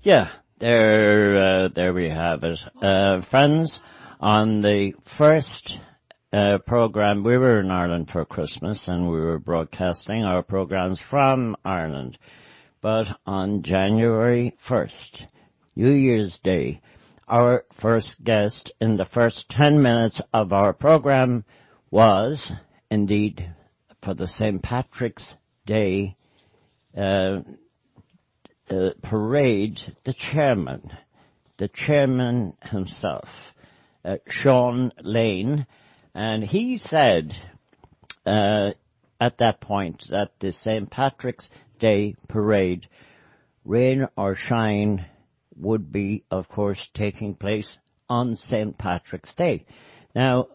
Yeah, there we have it. Friends, on the first program, we were in Ireland for Christmas and we were broadcasting our programs from Ireland. But on January 1st, New Year's Day, our first guest in the first 10 minutes of our program was, indeed, for the St. Patrick's Day parade, the chairman himself, Sean Lane, and he said at that point that the St. Patrick's Day parade, rain or shine, would be, of course, taking place on St. Patrick's Day. Now,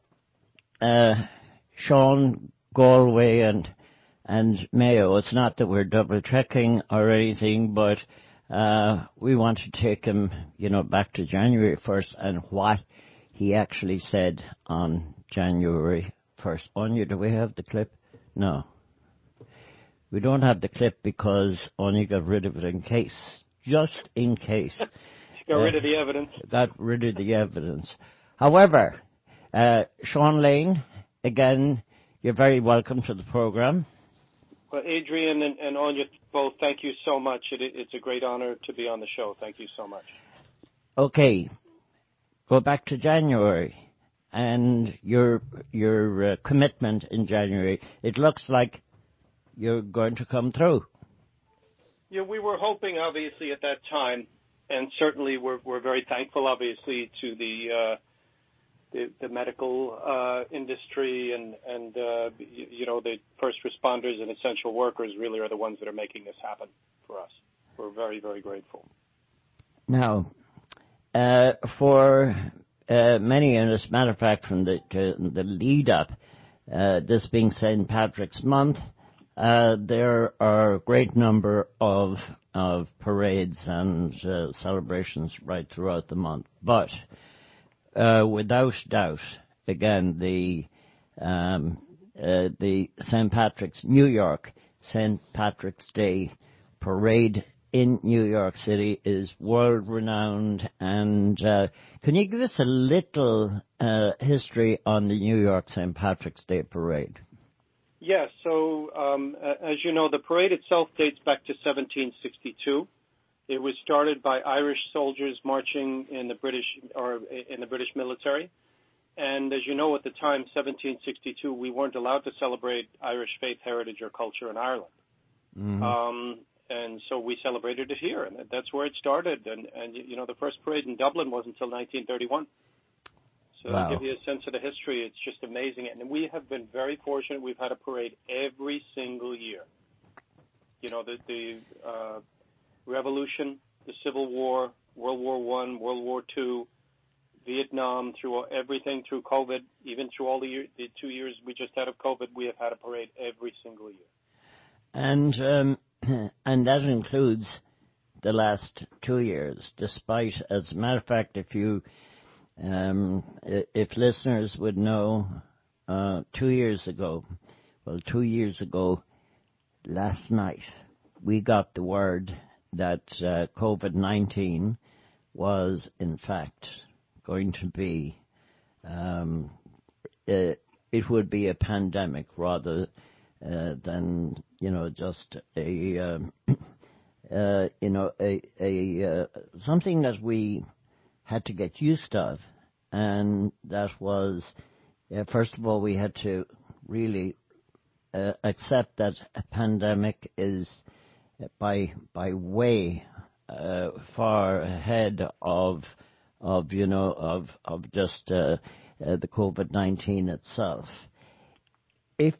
Sean, Galway and Mayo, it's not that we're double-checking or anything, but we want to take him, back to January 1st and what he actually said on January 1st. Anya, do we have the clip? No. We don't have the clip because Anya got rid of it just in case. Got rid of the evidence. Got rid of the evidence. However, Sean Lane, again, you're very welcome to the program. Well, Adrian and Anya, both, thank you so much. It's a great honor to be on the show. Thank you so much. Okay, go back to January and your commitment in January. It looks like you're going to come through. Yeah, we were hoping, obviously, at that time, and certainly we're very thankful, obviously, to the medical industry and the first responders and essential workers really are the ones that are making this happen for us. We're very, very grateful. Now, for many, and as a matter of fact, from the lead up, this being St. Patrick's Month, there are a great number of parades and celebrations right throughout the month. But without doubt, again, the St. Patrick's St. Patrick's Day parade in New York City is world-renowned. And can you give us a little history on the New York St. Patrick's Day parade? Yes. So, as you know, the parade itself dates back to 1762. It was started by Irish soldiers marching in the British military. And as you know, at the time, 1762, we weren't allowed to celebrate Irish faith, heritage, or culture in Ireland. Mm-hmm. And so we celebrated it here, and that's where it started. And the first parade in Dublin wasn't until 1931. So wow. To give you a sense of the history, it's just amazing. And we have been very fortunate. We've had a parade every single year. The Revolution, the Civil War, World War I, World War II, Vietnam, through everything, through COVID, even through all the 2 years we just had of COVID, we have had a parade every single year. And that includes the last 2 years, despite, as a matter of fact, if listeners would know, 2 years ago, last night, we got the word that COVID-19 was, in fact, going to be, it would be a pandemic rather than, just something that we had to get used to. And that was, first of all, we had to really accept that a pandemic is by way far ahead of just the COVID-19 itself. If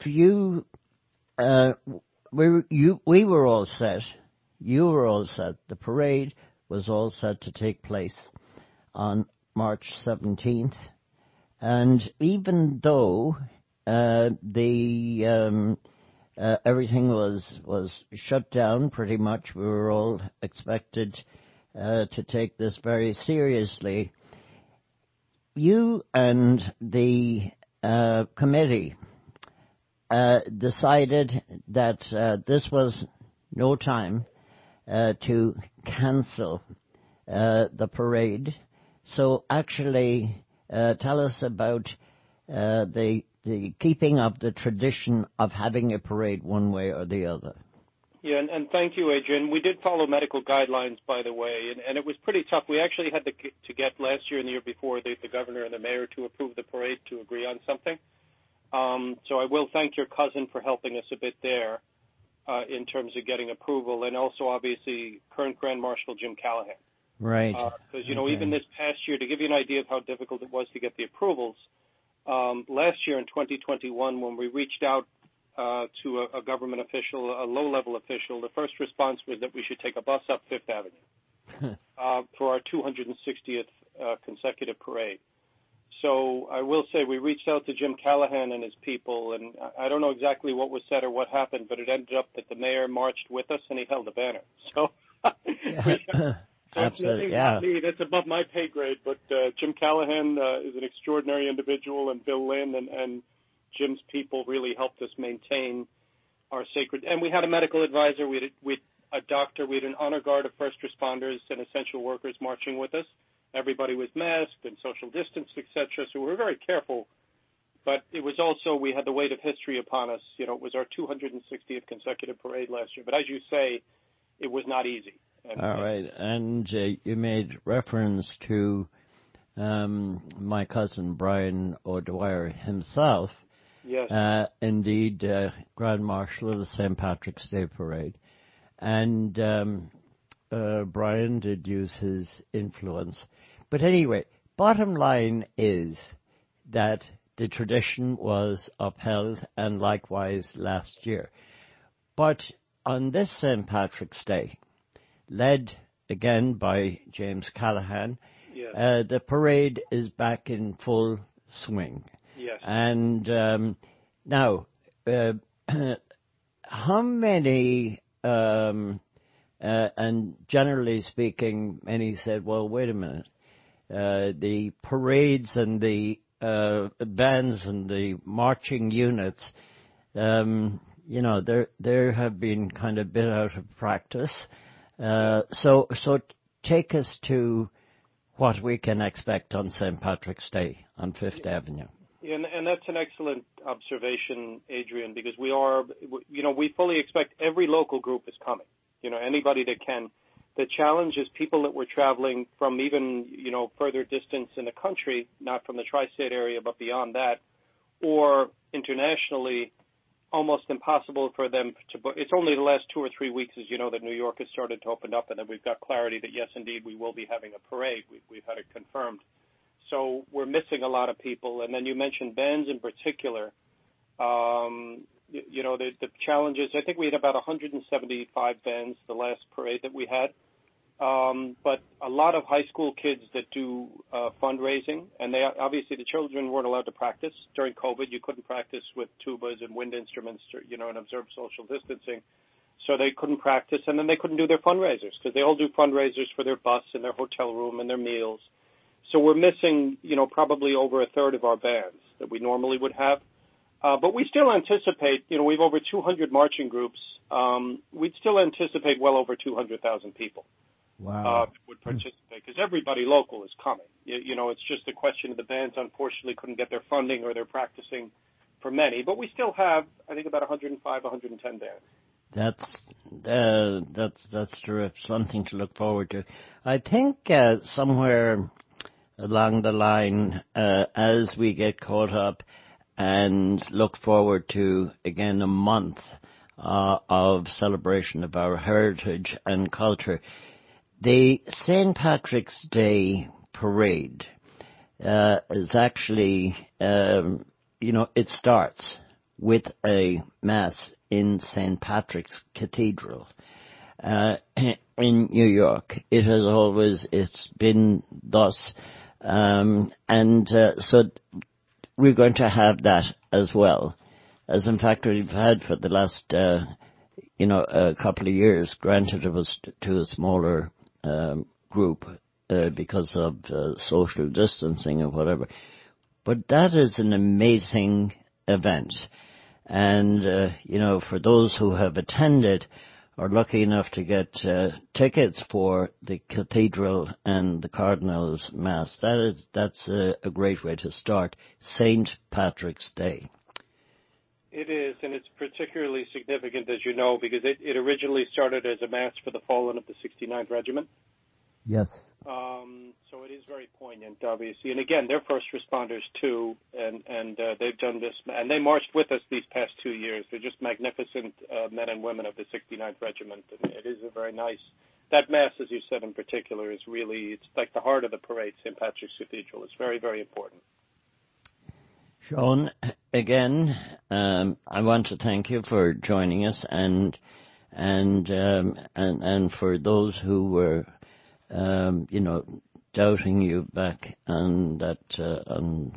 we were all set, you were all set. The parade was all set to take place on March 17th, and even though everything was shut down pretty much, we were all expected to take this very seriously. You and the committee decided that this was no time to cancel the parade. So actually, tell us about the keeping of the tradition of having a parade one way or the other. Yeah, and thank you, Adrian. We did follow medical guidelines, by the way, and it was pretty tough. We actually had to get last year and the year before the governor and the mayor to approve the parade to agree on something. So I will thank your cousin for helping us a bit there in terms of getting approval, and also obviously current Grand Marshal Jim Callahan. Right. Because, even this past year, to give you an idea of how difficult it was to get the approvals, last year in 2021, when we reached out to a government official, a low-level official, the first response was that we should take a bus up Fifth Avenue for our 260th consecutive parade. So I will say we reached out to Jim Callahan and his people, and I don't know exactly what was said or what happened, but it ended up that the mayor marched with us and he held a banner. So, Absolutely, that's above my pay grade, but Jim Callahan is an extraordinary individual, and Bill Lynn and Jim's people really helped us maintain our sacred. And we had a medical advisor, we had a doctor, we had an honor guard of first responders and essential workers marching with us. Everybody was masked and social distanced, etc. So we were very careful. But it was also, we had the weight of history upon us. It was our 260th consecutive parade last year. But as you say, it was not easy. All right. And you made reference to my cousin Brian O'Dwyer himself. Yes. Indeed, Grand Marshal of the St. Patrick's Day Parade. And Brian did use his influence. But anyway, bottom line is that the tradition was upheld, and likewise last year. But on this St. Patrick's Day, led again by James Callahan, yes. The parade is back in full swing. Yes. And now, how many, and generally speaking, many said, well, wait a minute, the parades and the bands and the marching units, there have been kind of bit out of practice. So take us to what we can expect on St. Patrick's Day on Fifth Avenue. Yeah, and that's an excellent observation, Adrian, because we fully expect every local group is coming. Anybody that can. The challenge is people that were traveling from even, further distance in the country, not from the tri-state area, but beyond that, or internationally, almost impossible for them to book. It's only the last 2 or 3 weeks, as you know, that New York has started to open up, and then we've got clarity that, yes, indeed, we will be having a parade. We've had it confirmed. So we're missing a lot of people. And then you mentioned bands in particular. The challenges, I think we had about 175 bands the last parade that we had. But a lot of high school kids that do fundraising, and obviously the children weren't allowed to practice during COVID. You couldn't practice with tubas and wind instruments, and observe social distancing. So they couldn't practice, and then they couldn't do their fundraisers because they all do fundraisers for their bus and their hotel room and their meals. So we're missing, probably over a third of our bands that we normally would have. But we still anticipate, we've over 200 marching groups. We'd still anticipate well over 200,000 people. Wow. Would participate because everybody local is coming. It's just a question of the bands unfortunately couldn't get their funding or they're practicing for many. But we still have, I think, about 105, 110 bands. That's terrific. Something to look forward to. I think somewhere along the line, as we get caught up and look forward to, again, a month of celebration of our heritage and culture, the St. Patrick's Day Parade is actually, it starts with a Mass in St. Patrick's Cathedral in New York. It's been thus. So we're going to have that as well, as in fact we've had for the last, a couple of years. Granted, it was to a smaller group because of social distancing or whatever. But that is an amazing event. And, for those who have attended are lucky enough to get tickets for the Cathedral and the Cardinals Mass, that's a great way to start St. Patrick's Day. It is, and it's particularly significant, as you know, because it originally started as a Mass for the fallen of the 69th Regiment. Yes. So it is very poignant, obviously. And again, they're first responders too, and they've done this, and they marched with us these past 2 years. They're just magnificent men and women of the 69th Regiment, and it is a very nice. That Mass, as you said in particular, is really, it's like the heart of the parade, St. Patrick's Cathedral. It's very, very important. Sean, again, I want to thank you for joining us, and for those who were, doubting you back on that, on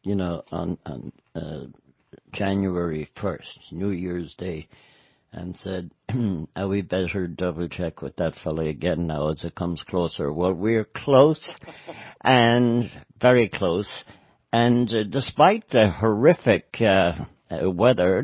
January 1st, New Year's Day, and said, "Are we better double check with that fella again now as it comes closer?" Well, we're close, and very close. And despite the horrific weather,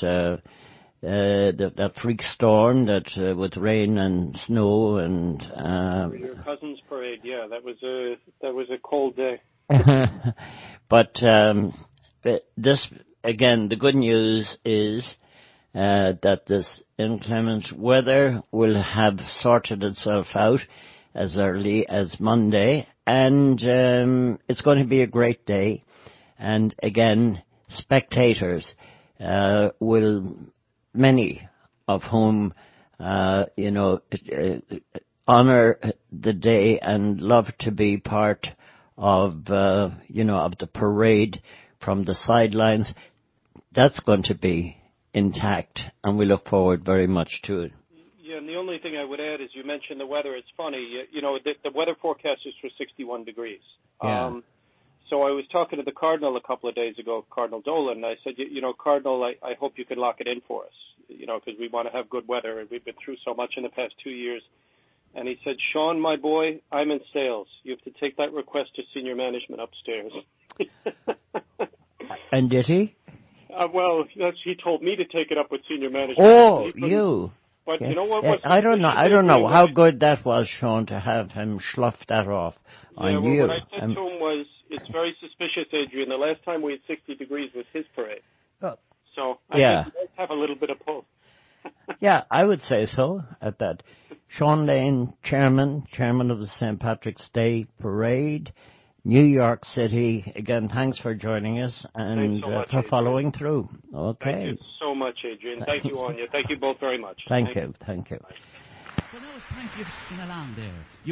that freak storm, with rain and snow and your cousin's parade, yeah, that was a cold day. But this again, the good news is that this inclement weather will have sorted itself out as early as Monday. And it's going to be a great day. And again, spectators many of whom, honor the day and love to be part of the parade from the sidelines. That's going to be intact, and we look forward very much to it. Yeah, and the only thing I would add is you mentioned the weather. It's funny, the weather forecast is for 61 degrees. Yeah. So I was talking to the Cardinal a couple of days ago, Cardinal Dolan, and I said, Cardinal, I hope you can lock it in for us, because we want to have good weather, and we've been through so much in the past 2 years. And he said, "Sean, my boy, I'm in sales. You have to take that request to senior management upstairs." And did he? Well, he told me to take it up with senior management. Oh, you. But yeah. you know what? I don't know how good that was, Sean, to have him slough that off on you. What I said to him was, it's very suspicious, Adrian. The last time we had 60 degrees was his parade. Oh. So I think he does have a little bit of both. Yeah, I would say so at that. Sean Lane, chairman of the St. Patrick's Day Parade, New York City. Again, thanks for joining us and so much, for Adrian. following through. Okay. Thank you so much, Adrian. Thank you, Anya. Thank you both very much. Thank you. For those 20th in a land there.